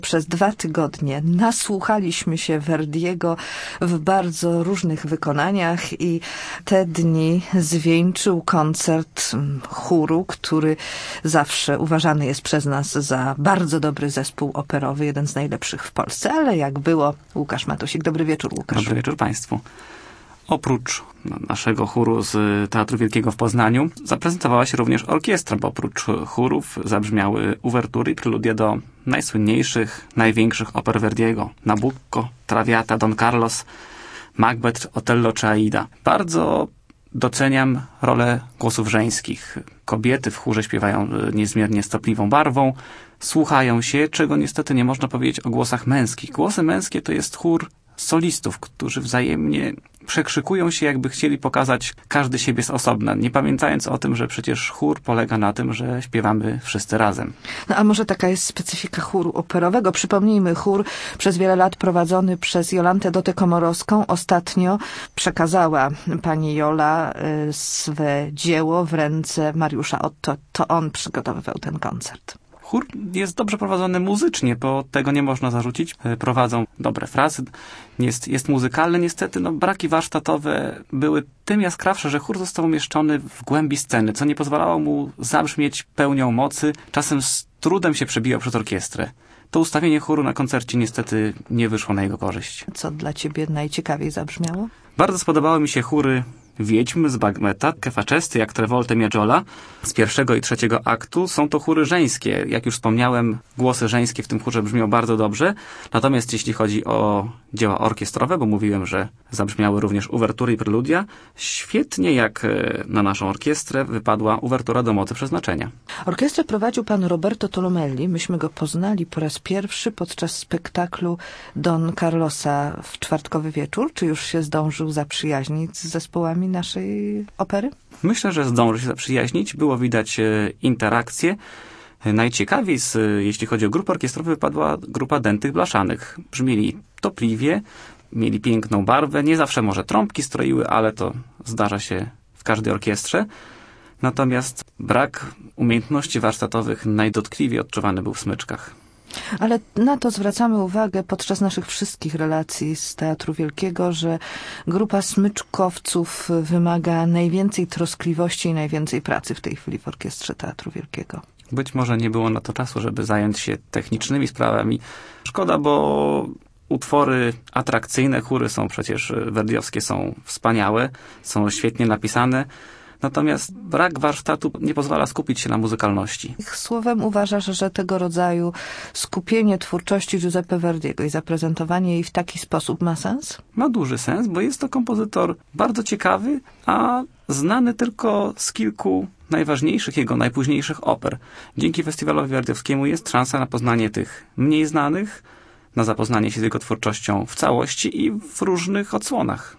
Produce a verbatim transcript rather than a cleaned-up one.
Przez dwa tygodnie nasłuchaliśmy się Verdiego w bardzo różnych wykonaniach i te dni zwieńczył koncert chóru, który zawsze uważany jest przez nas za bardzo dobry zespół operowy, jeden z najlepszych w Polsce. Ale jak było, Łukasz Matusik. Dobry wieczór, Łukasz. Dobry wieczór Państwu. Oprócz naszego chóru z Teatru Wielkiego w Poznaniu zaprezentowała się również orkiestra, bo oprócz chórów zabrzmiały uwertury i preludia do najsłynniejszych, największych oper Verdiego. Nabucco, Traviata, Don Carlos, Macbeth, Otello czy Aida. Bardzo doceniam rolę głosów żeńskich. Kobiety w chórze śpiewają niezmiernie stopliwą barwą, słuchają się, czego niestety nie można powiedzieć o głosach męskich. Głosy męskie to jest chór solistów, którzy wzajemnie przekrzykują się, jakby chcieli pokazać każdy siebie z osobna, nie pamiętając o tym, że przecież chór polega na tym, że śpiewamy wszyscy razem. No a może taka jest specyfika chóru operowego? Przypomnijmy, chór przez wiele lat prowadzony przez Jolantę Dotę-Komorowską. Ostatnio przekazała pani Jola swe dzieło w ręce Mariusza Otto. To on przygotowywał ten koncert. Chór jest dobrze prowadzony muzycznie, bo tego nie można zarzucić. Prowadzą dobre frazy. Jest, jest muzykalny. Niestety no, braki warsztatowe były tym jaskrawsze, że chór został umieszczony w głębi sceny, co nie pozwalało mu zabrzmieć pełnią mocy. Czasem z trudem się przebijał przez orkiestrę. To ustawienie chóru na koncercie niestety nie wyszło na jego korzyść. Co dla ciebie najciekawiej zabrzmiało? Bardzo spodobały mi się chóry Wiedźm z Bagmeta, Kefachesty, jak Trevolte Miagiola z pierwszego i trzeciego aktu. Są to chóry żeńskie. Jak już wspomniałem, głosy żeńskie w tym chórze brzmią bardzo dobrze. Natomiast jeśli chodzi o dzieła orkiestrowe, bo mówiłem, że zabrzmiały również uwertury i preludia, świetnie jak na naszą orkiestrę wypadła uwertura do Mocy Przeznaczenia. Orkiestrę prowadził pan Roberto Tolomelli. Myśmy go poznali po raz pierwszy podczas spektaklu Don Carlosa w czwartkowy wieczór. Czy już się zdążył zaprzyjaźnić z zespołami naszej opery? Myślę, że zdąży się zaprzyjaźnić. Było widać interakcję. Najciekawiej, z, jeśli chodzi o grupę orkiestrową, wypadła grupa Dętych Blaszanych. Brzmieli topliwie, mieli piękną barwę. Nie zawsze może trąbki stroiły, ale to zdarza się w każdej orkiestrze. Natomiast brak umiejętności warsztatowych najdotkliwiej odczuwany był w Smyczkach. Ale na to zwracamy uwagę podczas naszych wszystkich relacji z Teatru Wielkiego, że grupa smyczkowców wymaga najwięcej troskliwości i najwięcej pracy w tej chwili w Orkiestrze Teatru Wielkiego. Być może nie było na to czasu, żeby zająć się technicznymi sprawami. Szkoda, bo utwory atrakcyjne, chóry są przecież verdiowskie, są wspaniałe, są świetnie napisane. Natomiast brak warsztatu nie pozwala skupić się na muzykalności. Słowem uważasz, że tego rodzaju skupienie twórczości Giuseppe Verdiego i zaprezentowanie jej w taki sposób ma sens? Ma duży sens, bo jest to kompozytor bardzo ciekawy, a znany tylko z kilku najważniejszych jego, najpóźniejszych oper. Dzięki festiwalowi verdiowskiemu jest szansa na poznanie tych mniej znanych, na zapoznanie się z jego twórczością w całości i w różnych odsłonach.